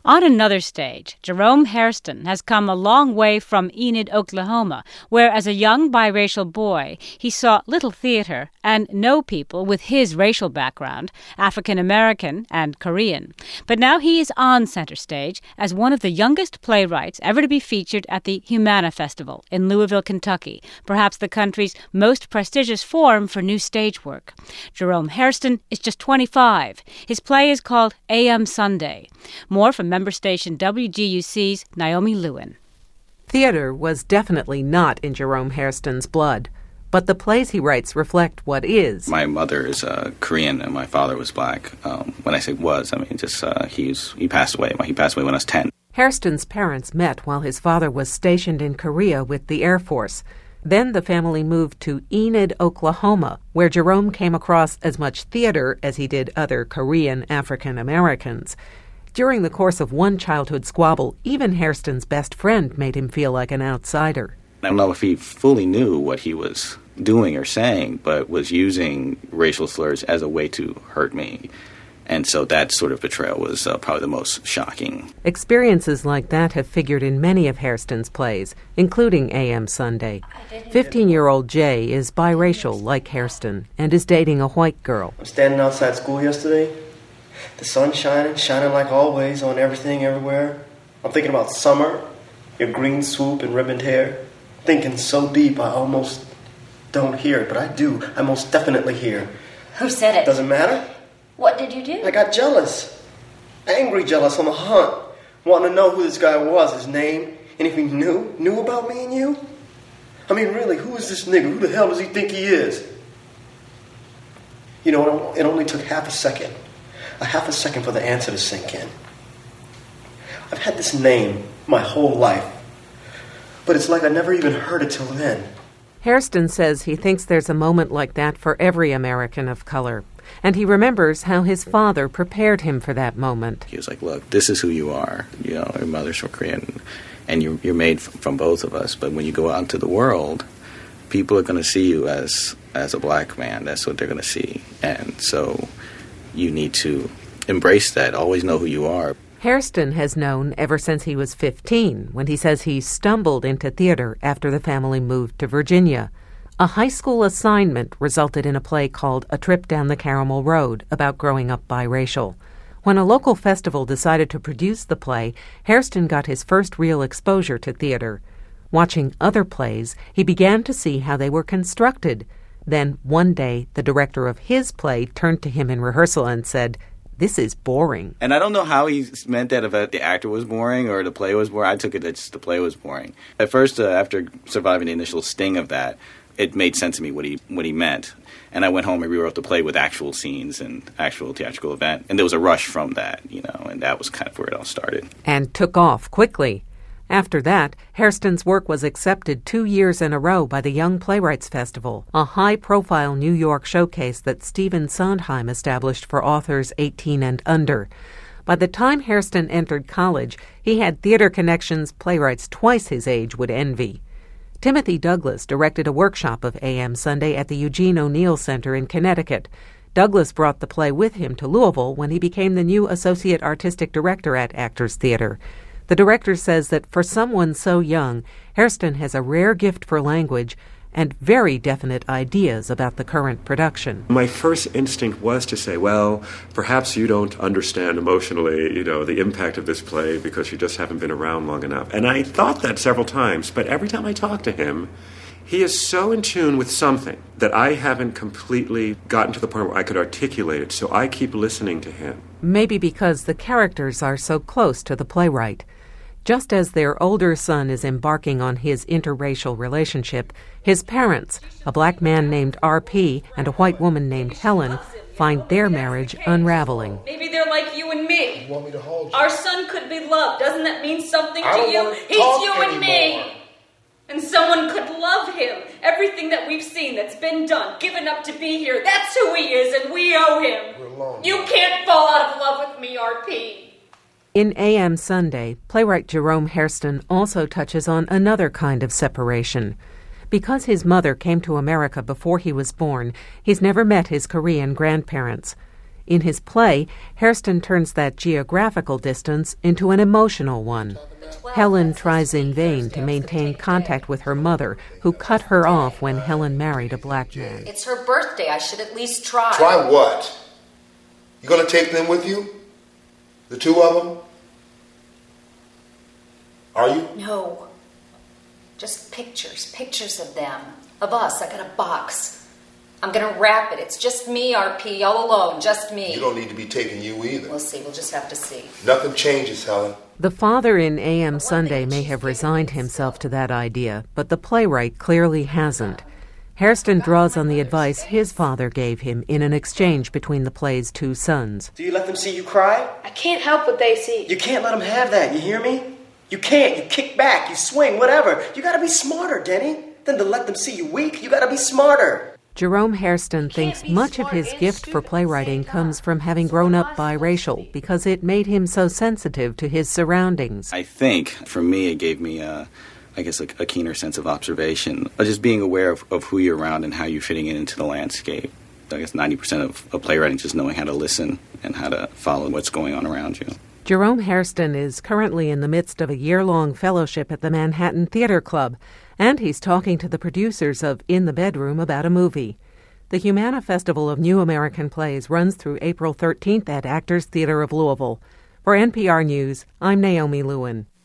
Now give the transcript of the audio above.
On another stage, Jerome Hairston has come a long way from Enid, Oklahoma, where as a young biracial boy he saw little theater and no people with his racial background, African American and Korean. But now he is on center stage as one of the youngest playwrights ever to be featured at the Humana Festival in Louisville, Kentucky, perhaps the country's most prestigious forum for new stage work. Jerome Hairston is just 25. His play is called A.M. Sunday. More from member station WGUC's Naomi Lewin. Theater was definitely not in Jerome Hairston's blood, but the plays he writes reflect what is. My mother is Korean and my father was black. When I say was, I mean just he passed away. He passed away when I was 10. Hairston's parents met while his father was stationed in Korea with the Air Force. Then the family moved to Enid, Oklahoma, where Jerome came across as much theater as he did other Korean African Americans. During the course of one childhood squabble, even Hairston's best friend made him feel like an outsider. I don't know if he fully knew what he was doing or saying, but was using racial slurs as a way to hurt me. And so that sort of betrayal was probably the most shocking. Experiences like that have figured in many of Hairston's plays, including A.M. Sunday. 15-year-old Jay is biracial like Hairston and is dating a white girl. I'm standing outside school yesterday. The sun shining like always on everything everywhere. I'm thinking about summer, your green swoop and ribboned hair. Thinking so deep I almost don't hear it, but I do. I most definitely hear. Who said it? Doesn't matter. What did you do? I got jealous. Angry jealous on the hunt. Wanting to know who this guy was, his name, and if he knew about me and you. I mean, really, who is this nigga? Who the hell does he think he is? You know, it only took half a second for the answer to sink in. I've had this name my whole life, but it's like I never even heard it till then. Hairston says he thinks there's a moment like that for every American of color, and he remembers how his father prepared him for that moment. He was like, look, this is who you are. You know, your mother's from Korean, and you're made from both of us. But when you go out into the world, people are going to see you as a black man. That's what they're going to see. And so you need to embrace that, always know who you are. Hairston has known ever since he was 15, when he says he stumbled into theater after the family moved to Virginia. A high school assignment resulted in a play called A Trip Down the Caramel Road about growing up biracial. When a local festival decided to produce the play, Hairston got his first real exposure to theater. Watching other plays, he began to see how they were constructed. Then, one day, the director of his play turned to him in rehearsal and said, "This is boring." And I don't know how he meant that, if the actor was boring or the play was boring. I took it that just the play was boring. At first, after surviving the initial sting of that, it made sense to me what he meant. And I went home and rewrote the play with actual scenes and actual theatrical event. And there was a rush from that, and that was kind of where it all started. And took off quickly. After that, Hairston's work was accepted 2 years in a row by the Young Playwrights Festival, a high-profile New York showcase that Stephen Sondheim established for authors 18 and under. By the time Hairston entered college, he had theater connections playwrights twice his age would envy. Timothy Douglas directed a workshop of A.M. Sunday at the Eugene O'Neill Center in Connecticut. Douglas brought the play with him to Louisville when he became the new associate artistic director at Actors Theater. The director says that for someone so young, Hairston has a rare gift for language and very definite ideas about the current production. My first instinct was to say, well, perhaps you don't understand emotionally, the impact of this play because you just haven't been around long enough. And I thought that several times, but every time I talk to him, he is so in tune with something that I haven't completely gotten to the point where I could articulate it, so I keep listening to him. Maybe because the characters are so close to the playwright. Just as their older son is embarking on his interracial relationship, his parents, a black man named R.P. and a white woman named Helen, find their marriage unraveling. Maybe they're like you and me. You want me to hold you? Our son could be loved. Doesn't that mean something to you? He's you and me. And someone could love him. Everything that we've seen that's been done, given up to be here, that's who he is, and we owe him. You can't fall out of love with me, R.P. In A.M. Sunday, playwright Jerome Hairston also touches on another kind of separation. Because his mother came to America before he was born, he's never met his Korean grandparents. In his play, Hairston turns that geographical distance into an emotional one. Helen tries in vain to maintain contact with her mother, who cut her off when Helen married a black man. It's her birthday. I should at least try. Try what? You gonna take them with you? The two of them? Are you? No. Just pictures of them. Of us. I got a box. I'm gonna wrap it. It's just me, RP, all alone, just me. You don't need to be taking you either. We'll see. We'll just have to see. Nothing changes, Helen. The father in A.M. Sunday may have resigned himself to that idea, but the playwright clearly hasn't. Hairston draws on the advice his father gave him in an exchange between the play's two sons. Do you let them see you cry? I can't help what they see. You can't let them have that, you hear me? You can't. You kick back, you swing, whatever. You gotta be smarter, Denny. Than to let them see you weak, you gotta be smarter. Jerome Hairston thinks much of his gift for playwriting comes from having grown up biracial because it made him so sensitive to his surroundings. I think, for me, it gave me, a keener sense of observation. Just being aware of who you're around and how you're fitting into the landscape. I guess 90% of playwriting is just knowing how to listen and how to follow what's going on around you. Jerome Hairston is currently in the midst of a year-long fellowship at the Manhattan Theater Club, and he's talking to the producers of In the Bedroom about a movie. The Humana Festival of New American Plays runs through April 13th at Actors Theater of Louisville. For NPR News, I'm Naomi Lewin.